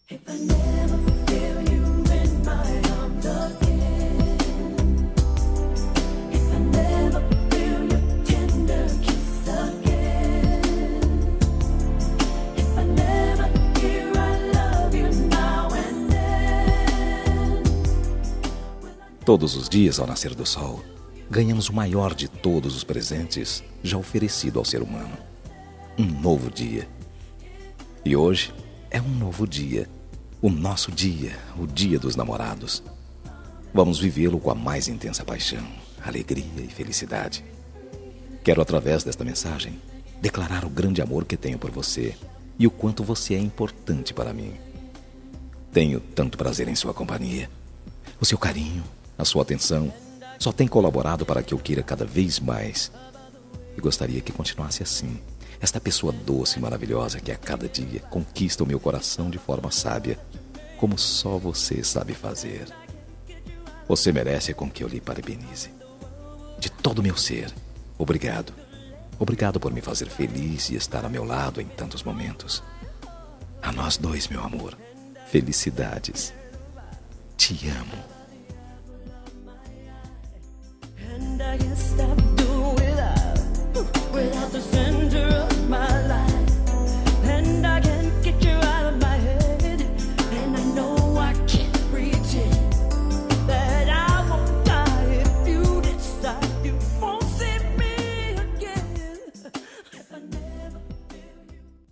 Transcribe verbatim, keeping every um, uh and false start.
If I never feel you in my arms again, if I never feel your tender kiss again, if I never hear I love you now and then. Todos os dias, ao nascer do sol, ganhamos o maior de todos os presentes já oferecido ao ser humano: um novo dia. E hoje é um novo dia, o nosso dia, o dia dos namorados. Vamos vivê-lo com a mais intensa paixão, alegria e felicidade. Quero, através desta mensagem, declarar o grande amor que tenho por você e o quanto você é importante para mim. Tenho tanto prazer em sua companhia. O seu carinho, a sua atenção, só tem colaborado para que eu queira cada vez mais. E gostaria que continuasse assim. Esta pessoa doce e maravilhosa que a cada dia conquista o meu coração de forma sábia, como só você sabe fazer. Você merece com que eu lhe parabenize. De todo o meu ser, obrigado. Obrigado por me fazer feliz e estar ao meu lado em tantos momentos. A nós dois, meu amor. Felicidades. Te amo. And I guess that